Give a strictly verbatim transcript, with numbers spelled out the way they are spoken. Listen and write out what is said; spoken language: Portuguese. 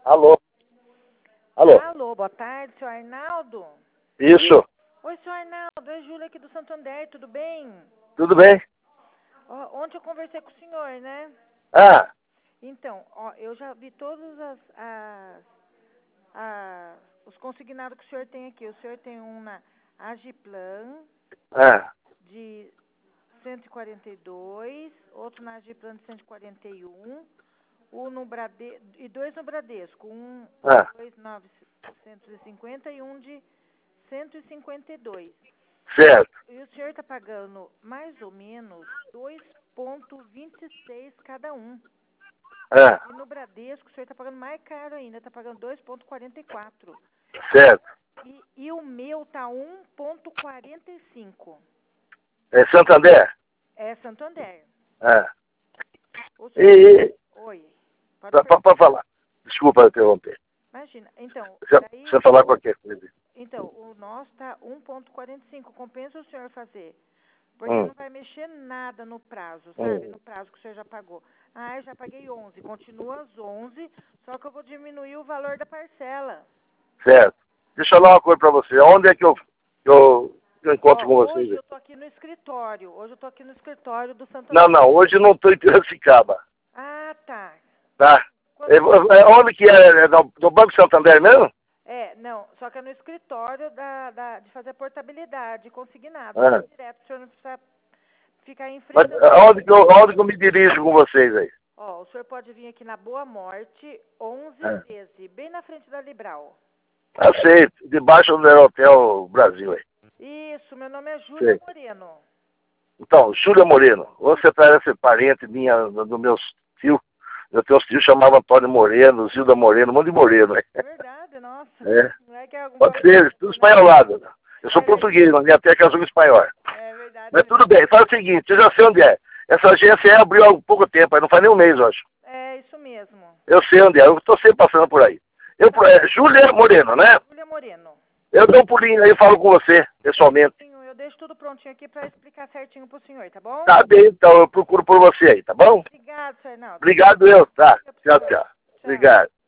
Alô? Alô? Alô, boa tarde, senhor Arnaldo. Isso. Oi, senhor Arnaldo, é Júlia aqui do Santander, tudo bem? Tudo bem? Ó, ontem eu conversei com o senhor, né? Ah, Então, ó, eu já vi todos as, as, a- os consignados que o senhor tem aqui. O senhor tem um na Agiplan ah, de cento e quarenta e dois, outro na Agiplan de cento e quarenta e um, um no Brade... e dois no Bradesco, um ah, dois novecentos e cinquenta e um de cento e cinquenta e dois. certo. E o senhor está pagando mais ou menos dois vírgula vinte e seis cada um. Ah, E no Bradesco o senhor está pagando mais caro ainda, está pagando dois vírgula quarenta e quatro. certo. E, e o meu tá um vírgula quarenta e cinco. É Santander? É Santander. Ah. O senhor... E, Oi, pode para perguntar. falar. Desculpa interromper. Imagina, então, Você, daí, você falar qualquer coisa. então, o nosso tá um vírgula quarenta e cinco. Compensa o senhor fazer. Porque Hum, não vai mexer nada no prazo, sabe? hum, No prazo que o senhor já pagou. Ah, eu já paguei onze. Continua as onze, só que eu vou diminuir o valor da parcela. certo. Deixa eu falar uma coisa para você. Onde é que eu, que eu, que eu encontro Ó, com vocês? hoje Aí? eu tô aqui no escritório. Hoje eu tô aqui no escritório do Não, Santander. não. Hoje eu não estou em Piracicaba. Ah, tá. Tá? É, Quando... é, onde que é? É no, no Banco Santander mesmo? É, não, só que é no escritório da, da, de fazer portabilidade, consignado. Ah. Direto, o senhor não precisa ficar Mas enfrentando. aonde que, eu, aonde que eu me dirijo com vocês aí? Ó, o senhor pode vir aqui na Boa Morte, onze Ah. treze, bem na frente da Libral. Aceito. Debaixo do Aerotel Brasil aí. Isso, meu nome é Júlia Sei. Moreno. Então, Júlia Moreno. Você parece parente minha, do, do meus tios. Meus teus tios chamavam Antônio Moreno, Zilda Moreno, um monte de Moreno. Né? Verdade, nossa. É. Não é que é algum Pode parente, ser, tudo né? espanholado. Né? Eu sou É, ver- português, mas minha tia casou em espanhol. é verdade Mas mesmo. tudo bem, faz o seguinte, eu já sei onde é. Essa agência aí abriu há pouco tempo, aí não faz nem um mês, eu acho. É isso mesmo. Eu sei onde é, eu estou sempre passando por aí. Eu, Tá. é, Júlia Moreno, né? Júlia Moreno. Eu dou um pulinho aí e falo com você, pessoalmente. Eu deixo tudo prontinho aqui para explicar certinho pro senhor, tá bom? Tá bem, então eu procuro por você aí, tá bom? Obrigado, senhor Arnaldo. Obrigado eu, tá? Fica pro Tchau, senhor. tchau. Tchau. Obrigado.